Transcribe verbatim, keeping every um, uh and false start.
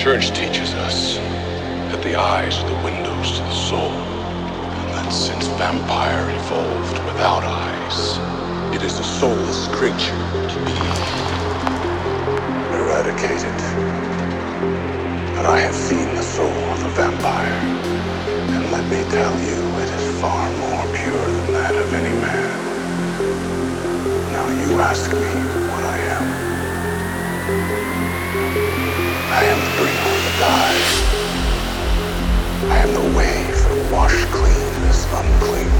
church teaches us that the eyes are the windows to the soul, and that since vampire evolved without eyes, it is a soulless creature to be eradicated. But I have seen the soul of a vampire, and let me tell you, it is far more pure than that of any man. Now you ask me what I am. I am the bringer of the die. I am the way for wash clean this unclean